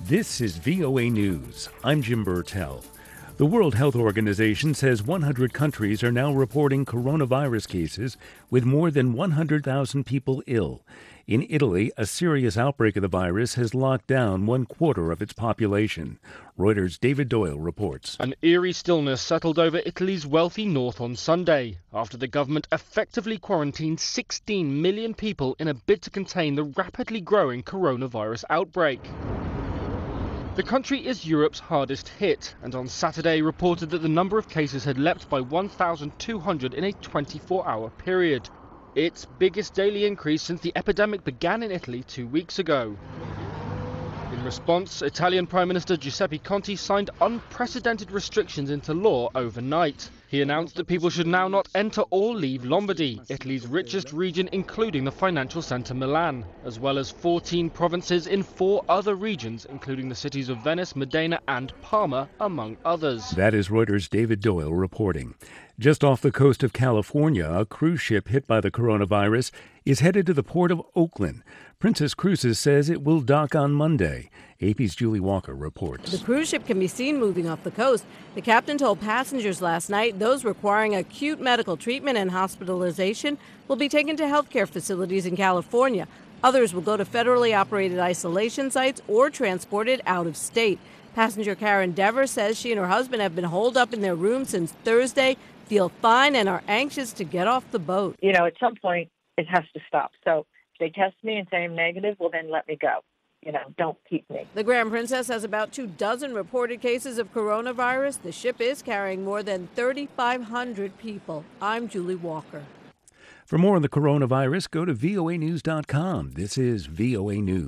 This is VOA News. I'm Jim Burtell. The World Health Organization says 100 countries are now reporting coronavirus cases, with more than 100,000 people ill. In Italy, a serious outbreak of the virus has locked down 1/4 of its population. Reuters' David Doyle reports. An eerie stillness settled over Italy's wealthy north on Sunday, after the government effectively quarantined 16 million people in a bid to contain the rapidly growing coronavirus outbreak. The country is Europe's hardest hit, and on Saturday reported that the number of cases had leapt by 1,200 in a 24-hour period. Its biggest daily increase since the epidemic began in Italy 2 weeks ago. In response, Italian Prime Minister Giuseppe Conte signed unprecedented restrictions into law overnight. He announced that people should now not enter or leave Lombardy, Italy's richest region, including the financial centre Milan, as well as 14 provinces in 4 other regions, including the cities of Venice, Modena and Parma, among others. That is Reuters' David Doyle reporting. Just off the coast of California, a cruise ship hit by the coronavirus is headed to the port of Oakland. Princess Cruises says it will dock on Monday. AP's Julie Walker reports. The cruise ship can be seen moving off the coast. The captain told passengers last night those requiring acute medical treatment and hospitalization will be taken to healthcare facilities in California. Others will go to federally operated isolation sites or transported out of state. Passenger Karen Dever says she and her husband have been holed up in their room since Thursday, feel fine, and are anxious to get off the boat. You know, at some point, it has to stop. So if they test me and say I'm negative, well, then let me go. You know, don't keep me. The Grand Princess has about 24 reported cases of coronavirus. The ship is carrying more than 3,500 people. I'm Julie Walker. For more on the coronavirus, go to voanews.com. This is VOA News.